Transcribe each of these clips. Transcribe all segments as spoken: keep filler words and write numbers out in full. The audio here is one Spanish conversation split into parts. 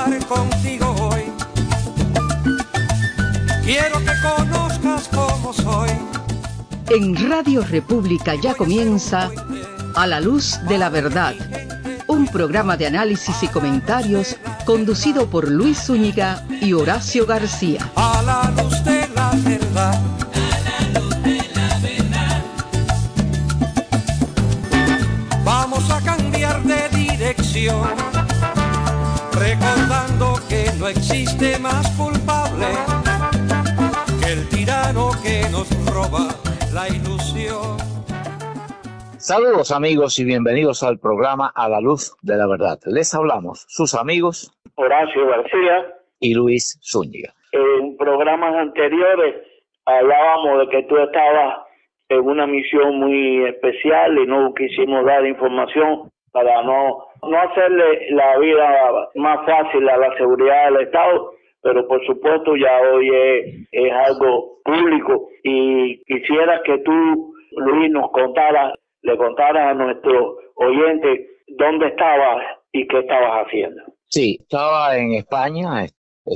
hablar contigo hoy. Quiero que conozcas cómo soy. En Radio República ya comienza A la Luz de la Verdad, un programa de análisis y comentarios conducido por Luis Zúñiga y Horacio García. A la luz de la verdad. A la luz de la verdad. Vamos a cambiar de dirección, recordando que no existe más culpable que el tirano que nos roba la ilusión. Saludos amigos y bienvenidos al programa A la Luz de la Verdad. Les hablamos sus amigos Horacio García y Luis Zúñiga. En programas anteriores hablábamos de que tú estabas en una misión muy especial y no quisimos dar información para no, no hacerle la vida más fácil a la seguridad del Estado, pero por supuesto ya hoy es, es algo público y quisiera que tú, Luis, nos contaras, le contaras a nuestros oyentes dónde estabas y qué estabas haciendo. Sí, estaba en España,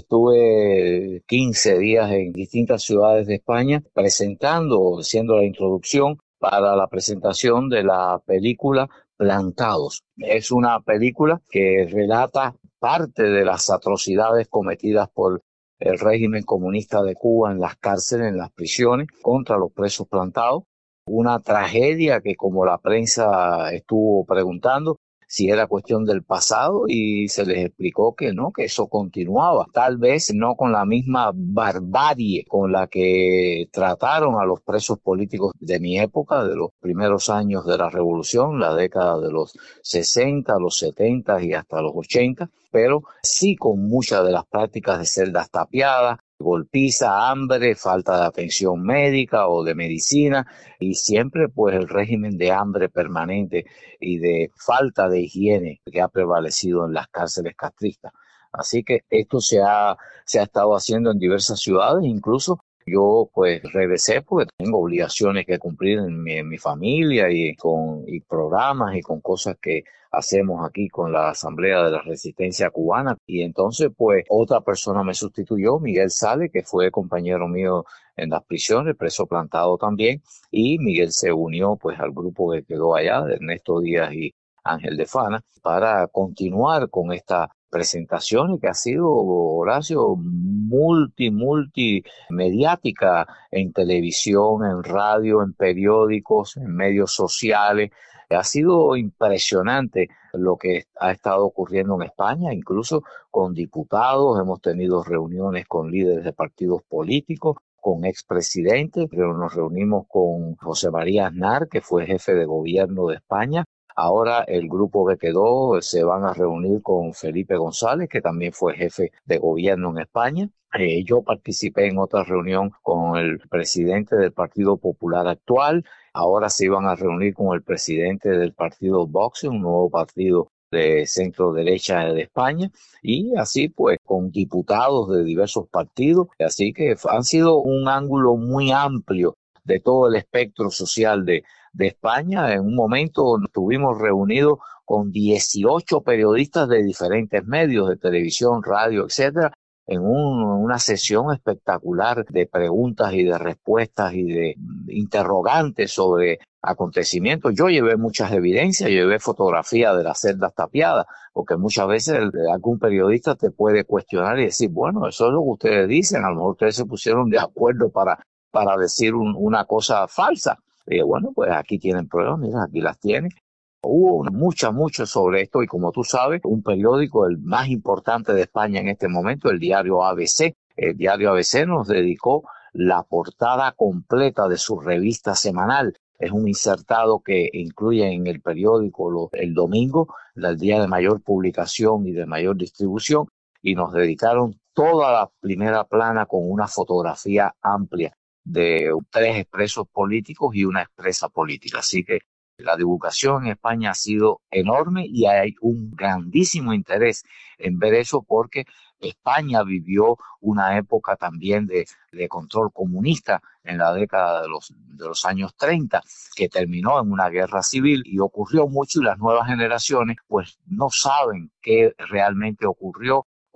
estuve quince días en distintas ciudades de España presentando, haciendo la introducción para la presentación de la película Plantados. Es una película que relata parte de las atrocidades cometidas por el régimen comunista de Cuba en las cárceles, en las prisiones, contra los presos plantados. Una tragedia que, como la prensa estuvo preguntando, si era cuestión del pasado, y se les explicó que no, que eso continuaba. Tal vez no con la misma barbarie con la que trataron a los presos políticos de mi época, de los primeros años de la revolución, la década de los sesenta, los setenta y hasta los ochenta, pero sí con muchas de las prácticas de celdas tapiadas, golpiza, hambre, falta de atención médica o de medicina, y siempre pues el régimen de hambre permanente y de falta de higiene que ha prevalecido en las cárceles castristas. Así que esto se ha, se ha estado haciendo en diversas ciudades. Incluso yo pues regresé porque tengo obligaciones que cumplir en mi, en mi familia y con y programas y con cosas que hacemos aquí con la Asamblea de la Resistencia Cubana. Y entonces pues otra persona me sustituyó, Miguel Sale, que fue compañero mío en las prisiones, preso plantado también, y Miguel se unió pues al grupo que quedó allá, de Ernesto Díaz y Ángel de Fana, para continuar con esta presentaciones que ha sido, Horacio, multi, multi mediática en televisión, en radio, en periódicos, en medios sociales. Ha sido impresionante lo que ha estado ocurriendo en España, incluso con diputados. Hemos tenido reuniones con líderes de partidos políticos, con expresidentes. Nos reunimos con José María Aznar, que fue jefe de gobierno de España. Ahora el grupo que quedó se van a reunir con Felipe González, que también fue jefe de gobierno en España. Eh, yo participé en otra reunión con el presidente del Partido Popular actual. Ahora se iban a reunir con el presidente del partido Vox, un nuevo partido de centro derecha de España, y así pues con diputados de diversos partidos. Así que han sido un ángulo muy amplio de todo el espectro social de de España. En un momento estuvimos reunidos con dieciocho periodistas de diferentes medios, de televisión, radio, etcétera, en un, una sesión espectacular de preguntas y de respuestas y de interrogantes sobre acontecimientos. Yo llevé muchas evidencias, llevé fotografías de las celdas tapiadas, porque muchas veces algún periodista te puede cuestionar y decir, bueno, eso es lo que ustedes dicen, a lo mejor ustedes se pusieron de acuerdo para, para decir un, una cosa falsa. Y bueno, pues aquí tienen pruebas, mira, aquí las tienen. Hubo mucha, mucho sobre esto, y como tú sabes, un periódico, el más importante de España en este momento, el diario A B C, el diario A B C nos dedicó la portada completa de su revista semanal. Es un insertado que incluye en el periódico lo, el domingo, el día de mayor publicación y de mayor distribución, y nos dedicaron toda la primera plana con una fotografía amplia de tres expresos políticos y una expresa política. Así que la divulgación en España ha sido enorme y hay un grandísimo interés en ver eso, porque España vivió una época también de, de control comunista en la década de los, de los años treinta, que terminó en una guerra civil, y ocurrió mucho, y las nuevas generaciones pues no saben qué realmente ocurrió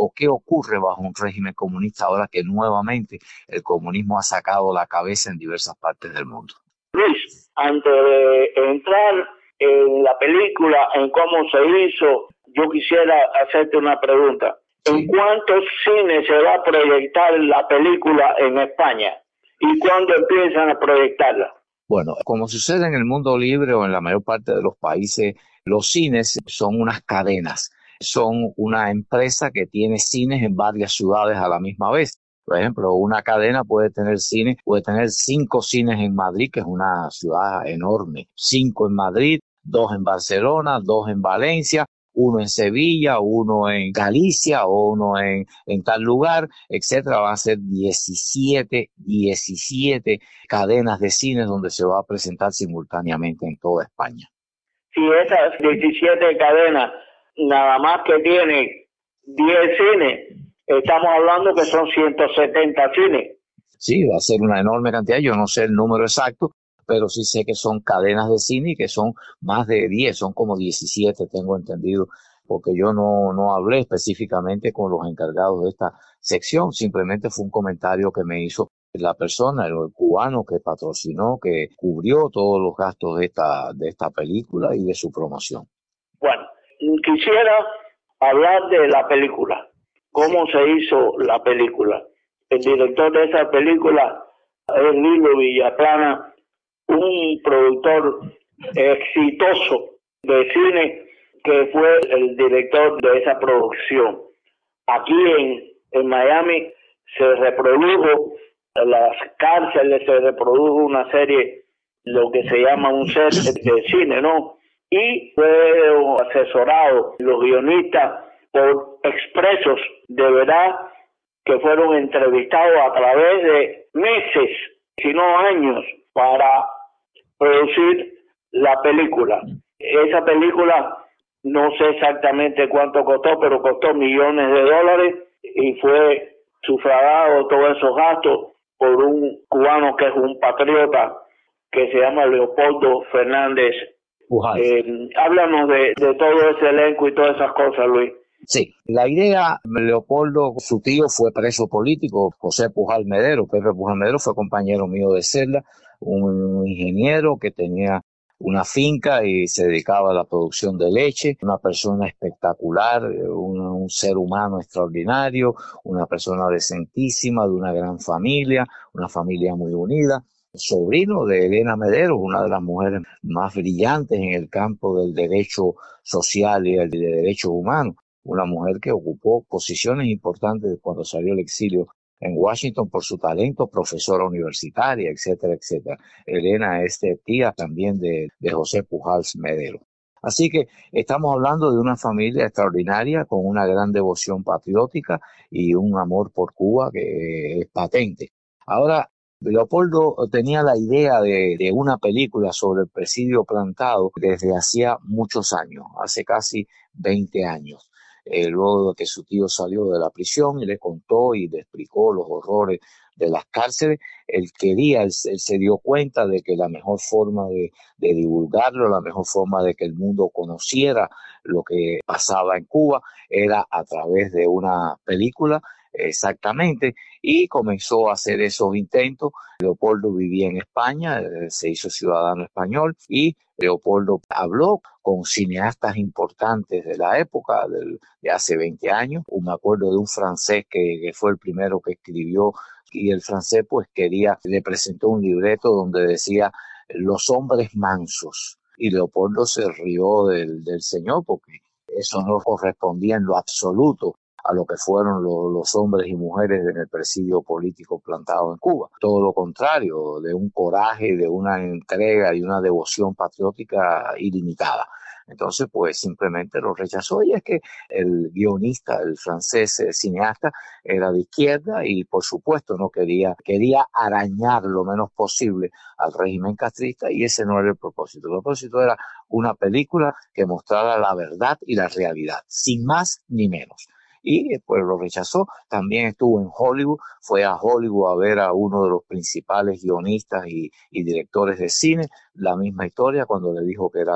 o qué ocurre bajo un régimen comunista ahora que nuevamente el comunismo ha sacado la cabeza en diversas partes del mundo. Luis, antes de entrar en la película, en cómo se hizo, yo quisiera hacerte una pregunta. ¿En Sí. cuántos cines se va a proyectar la película en España? ¿Y cuándo empiezan a proyectarla? Bueno, como sucede en el mundo libre o en la mayor parte de los países, los cines son unas cadenas, son una empresa que tiene cines en varias ciudades a la misma vez. Por ejemplo, una cadena puede tener cine, puede tener cinco cines en Madrid, que es una ciudad enorme, cinco en Madrid, dos en Barcelona, dos en Valencia, uno en Sevilla, uno en Galicia, o uno en, en tal lugar, etcétera. Van a ser diecisiete, diecisiete cadenas de cines donde se va a presentar simultáneamente en toda España. Si esas diecisiete cadenas nada más que tienen diez cines, estamos hablando que son ciento setenta cines. Sí, va a ser una enorme cantidad, yo no sé el número exacto, pero sí sé que son cadenas de cine y que son más de diez, son como diecisiete, tengo entendido, porque yo no, no hablé específicamente con los encargados de esta sección, simplemente fue un comentario que me hizo la persona, el cubano que patrocinó, que cubrió todos los gastos de esta, de esta película y de su promoción. Bueno, quisiera hablar de la película. ¿Cómo se hizo la película? El director de esa película es Lilo Villaplana, un productor exitoso de cine que fue el director de esa producción. Aquí en, en Miami se reprodujo, en las cárceles se reprodujo una serie, lo que se llama un set de cine, ¿no? Y fue asesorado los guionistas por expresos de verdad que fueron entrevistados a través de meses, si no años, para producir la película. Esa película no sé exactamente cuánto costó, pero costó millones de dólares y fue sufragado todos esos gastos por un cubano que es un patriota que se llama Leopoldo Fernández. Eh, háblanos de, de todo ese elenco y todas esas cosas, Luis. Sí, la idea, Leopoldo, su tío fue preso político, José Pujal Medero. Pepe Pujal Medero fue compañero mío de celda, un ingeniero que tenía una finca y se dedicaba a la producción de leche, una persona espectacular, un, un ser humano extraordinario, una persona decentísima, de una gran familia, una familia muy unida. Sobrino de Elena Medero, una de las mujeres más brillantes en el campo del derecho social y el de derechos humanos. Una mujer que ocupó posiciones importantes cuando salió al exilio en Washington por su talento, profesora universitaria, etcétera, etcétera. Elena es tía también de, de José Pujals Medero. Así que estamos hablando de una familia extraordinaria con una gran devoción patriótica y un amor por Cuba que es patente. Ahora, Leopoldo tenía la idea de, de una película sobre el presidio plantado desde hacía muchos años, hace casi veinte años. Eh, luego de que su tío salió de la prisión y le contó y le explicó los horrores de las cárceles, él quería, él, él se dio cuenta de que la mejor forma de, de divulgarlo, la mejor forma de que el mundo conociera lo que pasaba en Cuba era a través de una película, exactamente, y comenzó a hacer esos intentos. Leopoldo vivía en España, eh, se hizo ciudadano español y Leopoldo habló con cineastas importantes de la época, del, de hace veinte años. Me acuerdo de un francés que, que fue el primero que escribió, y el francés pues quería, le presentó un libreto donde decía los hombres mansos, y Leopoldo se rió del, del señor porque eso no correspondía en lo absoluto a lo que fueron lo, los hombres y mujeres en el presidio político plantado en Cuba. Todo lo contrario, de un coraje, de una entrega y una devoción patriótica ilimitada. Entonces, pues simplemente lo rechazó, y es que el guionista, el francés el cineasta, era de izquierda y por supuesto no quería, quería arañar lo menos posible al régimen castrista, y ese no era el propósito. El propósito era una película que mostrara la verdad y la realidad, sin más ni menos. Y pues lo rechazó. También estuvo en Hollywood, fue a Hollywood a ver a uno de los principales guionistas y, y directores de cine, la misma historia, cuando le dijo que era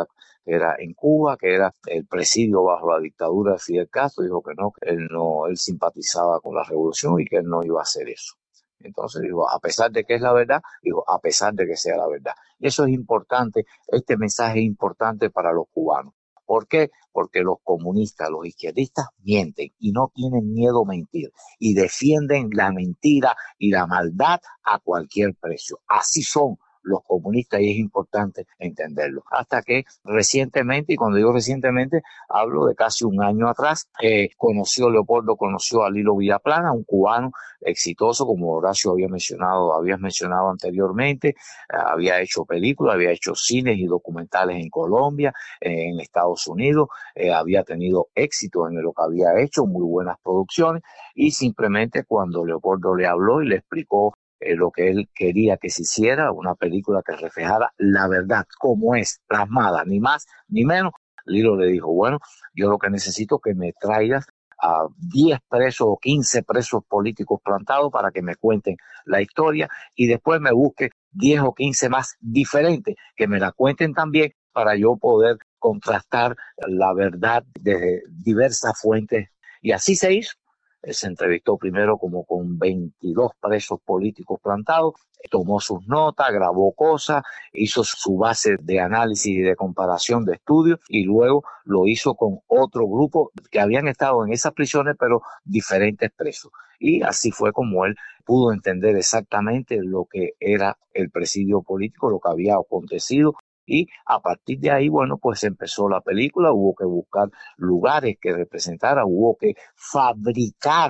que era en Cuba, que era el presidio bajo la dictadura de Fidel Castro. Dijo que no, que él no, él simpatizaba con la revolución y que él no iba a hacer eso. Entonces dijo, a pesar de que es la verdad, dijo, a pesar de que sea la verdad. Y eso es importante, este mensaje es importante para los cubanos. ¿Por qué? Porque los comunistas, los izquierdistas mienten y no tienen miedo a mentir y defienden la mentira y la maldad a cualquier precio. Así son los comunistas y es importante entenderlo. Hasta que recientemente, y cuando digo recientemente, hablo de casi un año atrás, eh, conoció, Leopoldo conoció a Lilo Villaplana, un cubano exitoso, como Horacio había mencionado, habías mencionado anteriormente, eh, había hecho películas, había hecho cines y documentales en Colombia, eh, en Estados Unidos, eh, había tenido éxito en lo que había hecho, muy buenas producciones, y simplemente cuando Leopoldo le habló y le explicó Eh, lo que él quería que se hiciera, una película que reflejara la verdad como es, plasmada, ni más ni menos, Lilo le dijo, bueno, yo lo que necesito es que me traigas a diez presos o quince presos políticos plantados para que me cuenten la historia y después me busque diez o quince más diferentes que me la cuenten también para yo poder contrastar la verdad desde diversas fuentes. Y así se hizo. Se entrevistó primero como con veintidós presos políticos plantados, tomó sus notas, grabó cosas, hizo su base de análisis y de comparación de estudios y luego lo hizo con otro grupo que habían estado en esas prisiones pero diferentes presos. Y así fue como él pudo entender exactamente lo que era el presidio político, lo que había acontecido. Y a partir de ahí, bueno, pues empezó la película, hubo que buscar lugares que representaran, hubo que fabricar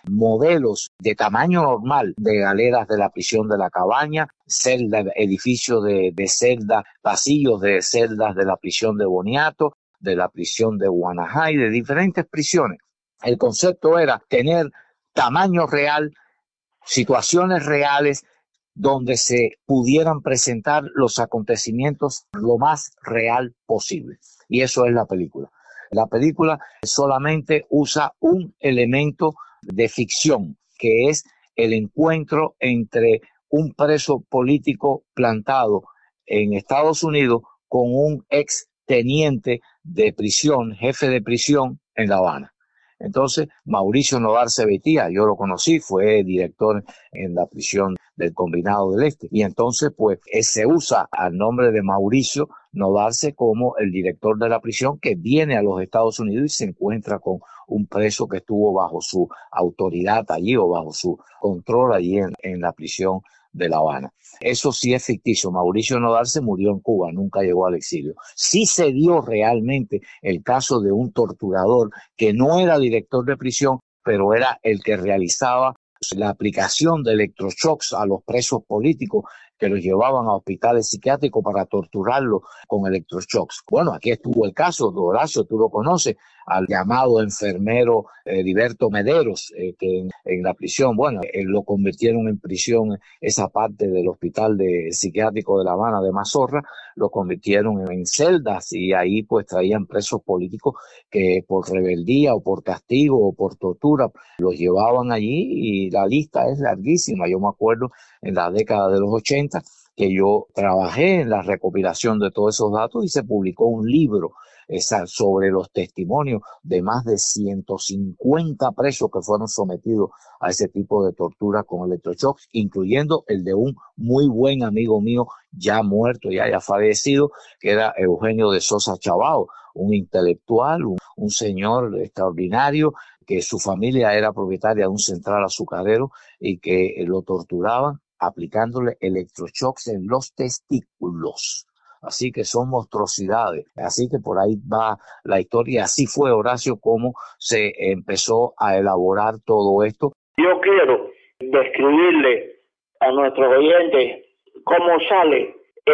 modelos de tamaño normal de galeras de la prisión de la Cabaña, celdas, edificios de, de celdas, pasillos de celdas de la prisión de Boniato, de la prisión de Guanajay, de diferentes prisiones. El concepto era tener tamaño real, situaciones reales, donde se pudieran presentar los acontecimientos lo más real posible. Y eso es la película. La película solamente usa un elemento de ficción, que es el encuentro entre un preso político plantado en Estados Unidos con un ex teniente de prisión, jefe de prisión en La Habana. Entonces, Mauricio Nodal Sebetía, yo lo conocí, fue director en la prisión del Combinado del Este. Y entonces, pues, se usa al nombre de Mauricio Nodarse como el director de la prisión que viene a los Estados Unidos y se encuentra con un preso que estuvo bajo su autoridad allí o bajo su control allí en, en la prisión de La Habana. Eso sí es ficticio. Mauricio Nodal se murió en Cuba, nunca llegó al exilio. Sí se dio realmente el caso de un torturador que no era director de prisión, pero era el que realizaba la aplicación de electroshocks a los presos políticos que los llevaban a hospitales psiquiátricos para torturarlos con electroshocks. Bueno, aquí estuvo el caso de Horacio, tú lo conoces, al llamado enfermero eh, Heriberto Mederos, eh, que en, en la prisión, bueno, eh, lo convirtieron en prisión, esa parte del hospital de, psiquiátrico de La Habana de Mazorra, lo convirtieron en, en celdas y ahí pues traían presos políticos que por rebeldía o por castigo o por tortura los llevaban allí y la lista es larguísima. Yo me acuerdo en la década de los ochenta que yo trabajé en la recopilación de todos esos datos y se publicó un libro esa, sobre los testimonios de más de ciento cincuenta presos que fueron sometidos a ese tipo de tortura con electroshocks, incluyendo el de un muy buen amigo mío ya muerto, ya, ya fallecido, que era Eugenio de Sosa Chabao, un intelectual, un, un señor extraordinario, que su familia era propietaria de un central azucarero y que lo torturaban aplicándole electroshocks en los testículos. Así que son monstruosidades. Así que por ahí va la historia. Así fue, Horacio, como se empezó a elaborar todo esto. Yo quiero describirle a nuestros oyentes cómo sale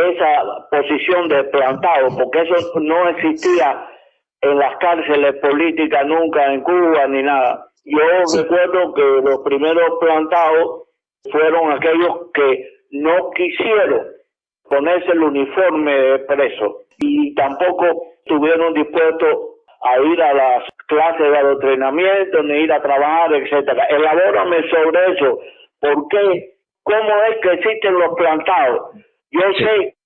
esa posición de plantado, porque eso no existía en las cárceles políticas nunca en Cuba ni nada. Yo sí. recuerdo que los primeros plantados fueron aquellos que no quisieron ponerse el uniforme de preso y tampoco estuvieron dispuestos a ir a las clases de adoctrinamiento ni ir a trabajar, etcétera. Elabórame sobre eso. ¿Por qué? ¿Cómo es que existen los plantados? Yo sé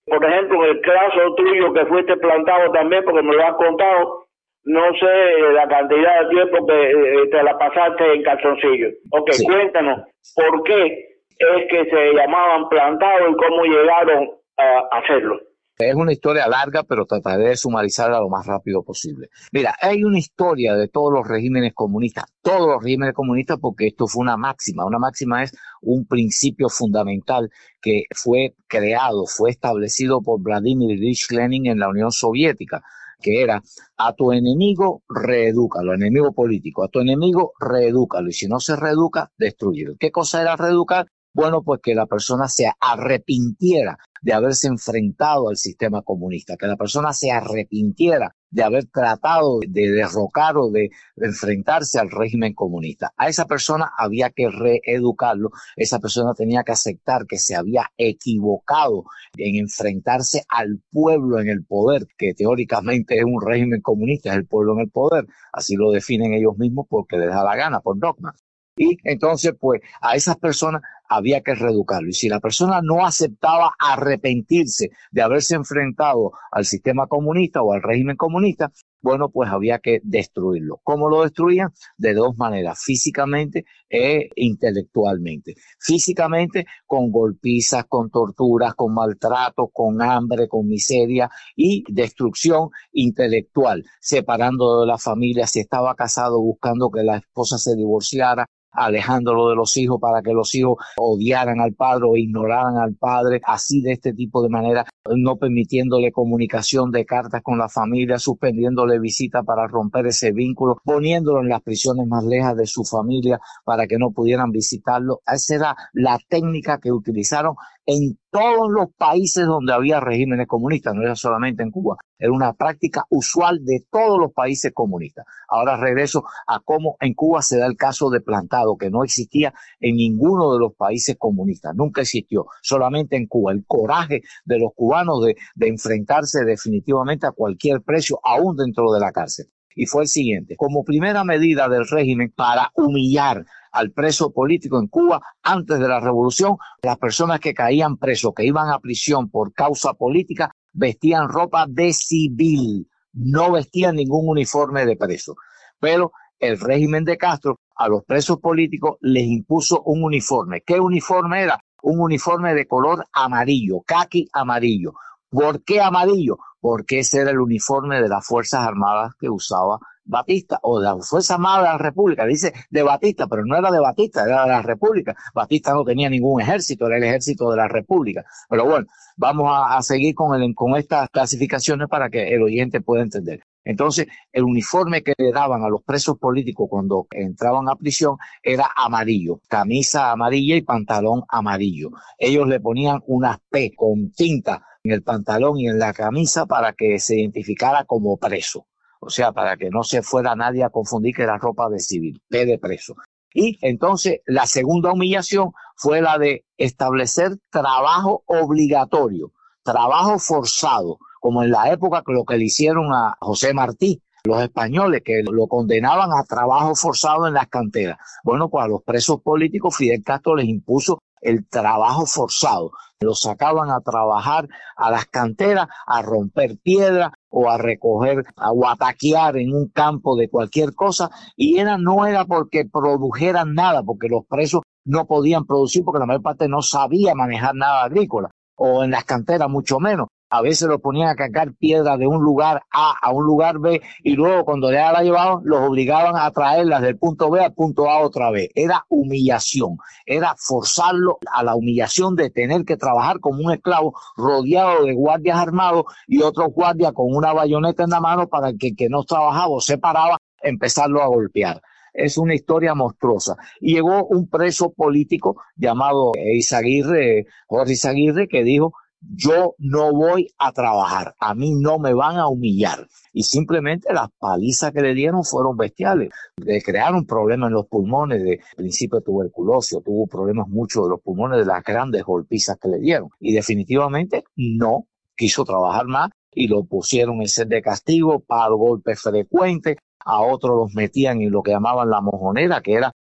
Por ejemplo, en el caso tuyo que fuiste plantado también, porque me lo has contado, no sé la cantidad de tiempo que eh, te la pasaste en calzoncillo. Ok, sí. Cuéntanos, ¿por qué es que se llamaban plantados y cómo llegaron a hacerlo? Es una historia larga, pero trataré de sumarizarla lo más rápido posible. Mira, hay una historia de todos los regímenes comunistas, todos los regímenes comunistas, porque esto fue una máxima. Una máxima es un principio fundamental que fue creado, fue establecido por Vladimir Ilich Lenin en la Unión Soviética, que era: a tu enemigo, reedúcalo, enemigo político, a tu enemigo, reedúcalo, y si no se reeduca, destrúyelo. ¿Qué cosa era reeducar? Bueno, pues que la persona se arrepintiera de haberse enfrentado al sistema comunista, que la persona se arrepintiera de haber tratado de derrocar o de enfrentarse al régimen comunista. A esa persona había que reeducarlo, esa persona tenía que aceptar que se había equivocado en enfrentarse al pueblo en el poder, que teóricamente es un régimen comunista, es el pueblo en el poder, así lo definen ellos mismos porque les da la gana, por dogma. Y entonces, pues, a esas personas había que reeducarlo. Y si la persona no aceptaba arrepentirse de haberse enfrentado al sistema comunista o al régimen comunista, bueno, pues había que destruirlo. ¿Cómo lo destruían? De dos maneras: físicamente e intelectualmente. Físicamente, con golpizas, con torturas, con maltrato, con hambre, con miseria, y destrucción intelectual, separándolo de la familia. Si estaba casado, buscando que la esposa se divorciara, alejándolo de los hijos para que los hijos odiaran al padre o ignoraran al padre, así de este tipo de manera, no permitiéndole comunicación de cartas con la familia, suspendiéndole visitas para romper ese vínculo, poniéndolo en las prisiones más lejas de su familia para que no pudieran visitarlo. Esa era la técnica que utilizaron en todos los países donde había regímenes comunistas, no era solamente en Cuba, era una práctica usual de todos los países comunistas. Ahora regreso a cómo en Cuba se da el caso de plantado, que no existía en ninguno de los países comunistas, nunca existió, solamente en Cuba. El coraje de los cubanos de, de enfrentarse definitivamente a cualquier precio, aún dentro de la cárcel. Y fue el siguiente: como primera medida del régimen para humillar al preso político en Cuba, antes de la revolución, las personas que caían presos, que iban a prisión por causa política, vestían ropa de civil, no vestían ningún uniforme de preso. Pero el régimen de Castro a los presos políticos les impuso un uniforme. ¿Qué uniforme era? Un uniforme de color amarillo, caqui amarillo. ¿Por qué amarillo? Porque ese era el uniforme de las Fuerzas Armadas que usaba Batista, o de la Fuerza Armada de la República. Dice de Batista, pero no era de Batista, era de la República. Batista no tenía ningún ejército, era el ejército de la República. Pero bueno, vamos a, a seguir con, el, con estas clasificaciones para que el oyente pueda entender. Entonces, el uniforme que le daban a los presos políticos cuando entraban a prisión era amarillo, camisa amarilla y pantalón amarillo. Ellos le ponían unas P con tinta en el pantalón y en la camisa para que se identificara como preso. O sea, para que no se fuera nadie a confundir que era ropa de civil, P de preso. Y entonces la segunda humillación fue la de establecer trabajo obligatorio, trabajo forzado, como en la época que lo que le hicieron a José Martí, los españoles que lo condenaban a trabajo forzado en las canteras. Bueno, pues a los presos políticos Fidel Castro les impuso el trabajo forzado. Los sacaban a trabajar a las canteras, a romper piedra o a recoger o a taquear en un campo de cualquier cosa, y era, no era porque produjeran nada, porque los presos no podían producir porque la mayor parte no sabía manejar nada agrícola, o en las canteras mucho menos. A veces los ponían a cargar piedra de un lugar A a un lugar B, y luego cuando ya la llevaban los obligaban a traerlas del punto B al punto A otra vez. Era humillación, era forzarlo a la humillación de tener que trabajar como un esclavo rodeado de guardias armados y otros guardias con una bayoneta en la mano para que el que no trabajaba o se paraba empezarlo a golpear. Es una historia monstruosa. Y llegó un preso político llamado Izaguirre, Jorge Izaguirre, que dijo: yo no voy a trabajar, a mí no me van a humillar. Y simplemente las palizas que le dieron fueron bestiales. Le crearon problemas en los pulmones, de principio de tuberculosis, tuvo problemas muchos de los pulmones de las grandes golpizas que le dieron. Y definitivamente no quiso trabajar más y lo pusieron en set de castigo para golpes frecuentes. A otros los metían en lo que llamaban la mojonera, que era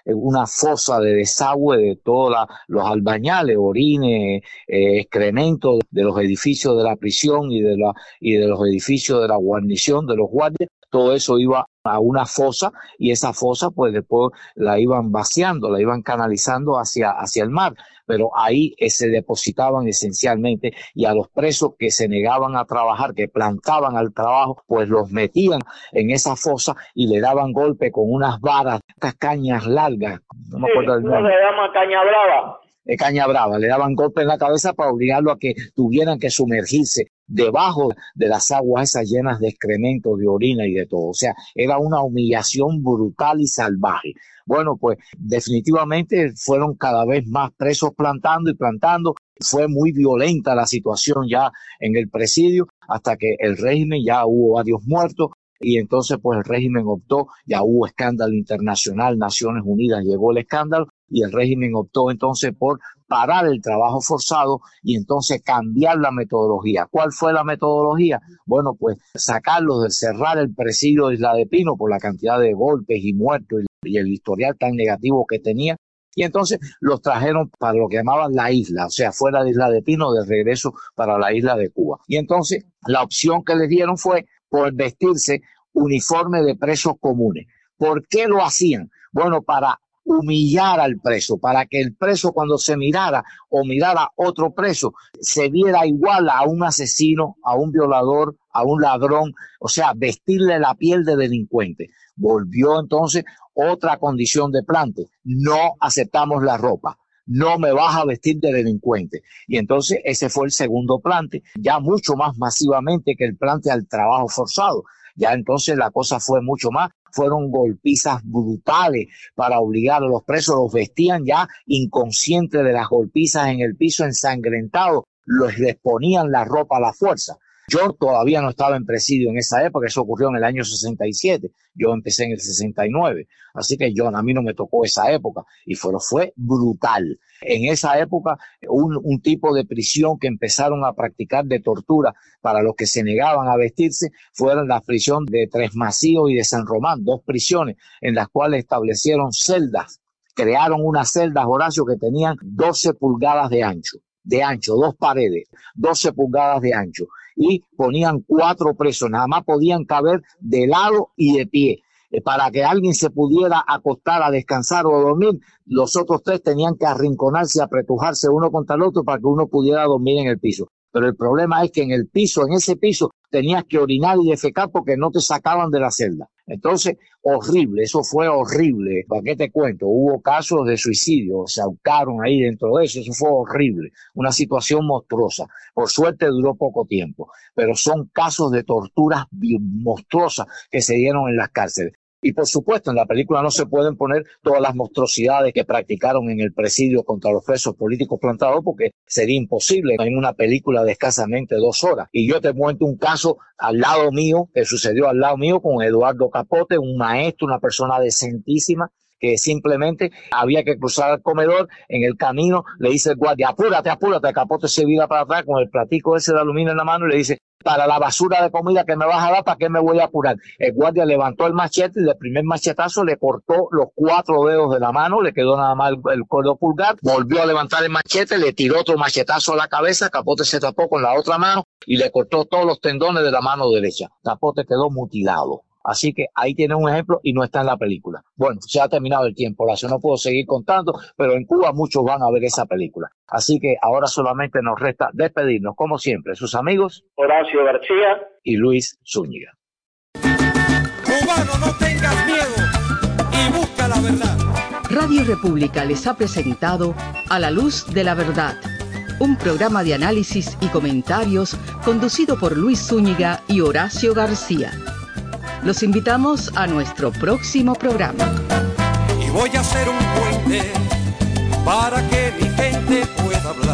una fosa de desagüe de todos los albañales, orines, eh, excrementos de los edificios de la prisión y de, la, y de los edificios de la guarnición, de los guardias. Todo eso iba a una fosa y esa fosa pues después la iban vaciando, la iban canalizando hacia, hacia el mar, pero ahí eh, se depositaban esencialmente, y a los presos que se negaban a trabajar, que plantaban al trabajo, pues los metían en esa fosa y le daban golpe con unas varas, estas cañas largas, no me acuerdo del nombre. Se llama caña brava. De caña brava, le daban golpe en la cabeza para obligarlo a que tuvieran que sumergirse debajo de las aguas esas llenas de excrementos, de orina y de todo. O sea, era una humillación brutal y salvaje. Bueno, pues definitivamente fueron cada vez más presos plantando y plantando. Fue muy violenta la situación ya en el presidio, hasta que el régimen, ya hubo varios muertos, y entonces pues el régimen optó, ya hubo escándalo internacional, Naciones Unidas llegó el escándalo, y el régimen optó entonces por parar el trabajo forzado y entonces cambiar la metodología. ¿Cuál fue la metodología? Bueno, pues sacarlos, de cerrar el presidio de Isla de Pino por la cantidad de golpes y muertos y el historial tan negativo que tenía, y entonces los trajeron para lo que llamaban la isla, o sea, fuera de Isla de Pino, de regreso para la isla de Cuba. Y entonces la opción que les dieron fue por vestirse uniforme de presos comunes. ¿Por qué lo hacían? Bueno, para humillar al preso, para que el preso cuando se mirara o mirara a otro preso se viera igual a un asesino, a un violador, a un ladrón, o sea, vestirle la piel de delincuente. Volvió entonces otra condición de plante: no aceptamos la ropa, no me vas a vestir de delincuente. Y entonces ese fue el segundo plante, ya mucho más masivamente que el plante al trabajo forzado. Ya entonces la cosa fue mucho más, fueron golpizas brutales para obligar a los presos, los vestían ya inconscientes de las golpizas en el piso, ensangrentados, los les ponían la ropa a la fuerza. Yo todavía no estaba en presidio en esa época, eso ocurrió en el año sesenta y siete, yo empecé en el sesenta y nueve, así que yo, a mí no me tocó esa época, y fue, fue brutal. En esa época, un, un tipo de prisión que empezaron a practicar de tortura para los que se negaban a vestirse, fueron la prisión de Tres Macíos y de San Román, dos prisiones en las cuales establecieron celdas, crearon unas celdas, Horacio, que tenían doce pulgadas de ancho, de ancho, dos paredes, doce pulgadas de ancho, y ponían cuatro presos, nada más podían caber de lado y de pie. Eh, para que alguien se pudiera acostar a descansar o a dormir, los otros tres tenían que arrinconarse y apretujarse uno contra el otro para que uno pudiera dormir en el piso. Pero el problema es que en el piso, en ese piso, tenías que orinar y defecar porque no te sacaban de la celda. Entonces, horrible, eso fue horrible. ¿Para qué te cuento? Hubo casos de suicidio, se ahorcaron ahí dentro de eso, eso fue horrible. Una situación monstruosa. Por suerte duró poco tiempo, pero son casos de torturas monstruosas que se dieron en las cárceles. Y por supuesto, en la película no se pueden poner todas las monstruosidades que practicaron en el presidio contra los presos políticos plantados, porque sería imposible en una película de escasamente dos horas. Y yo te cuento un caso al lado mío, que sucedió al lado mío con Eduardo Capote, un maestro, una persona decentísima, que simplemente había que cruzar el comedor. En el camino le dice el guardia: apúrate, apúrate. Capote se vira para atrás con el platico ese de aluminio en la mano y le dice: para la basura de comida que me vas a dar, ¿para qué me voy a apurar? El guardia levantó el machete y de primer machetazo le cortó los cuatro dedos de la mano, le quedó nada más el, el codo pulgar, volvió a levantar el machete, le tiró otro machetazo a la cabeza, Capote se tapó con la otra mano y le cortó todos los tendones de la mano derecha. Capote quedó mutilado. Así que ahí tiene un ejemplo y no está en la película. Bueno, se ha terminado el tiempo, Horacio, no puedo seguir contando, pero en Cuba muchos van a ver esa película. Así que ahora solamente nos resta despedirnos, como siempre, sus amigos Horacio García y Luis Zúñiga. Cubano, no tengas miedo y busca la verdad. Radio República les ha presentado A la Luz de la Verdad, un programa de análisis y comentarios conducido por Luis Zúñiga y Horacio García. Los invitamos a nuestro próximo programa. Y voy a hacer un puente para que mi gente pueda hablar.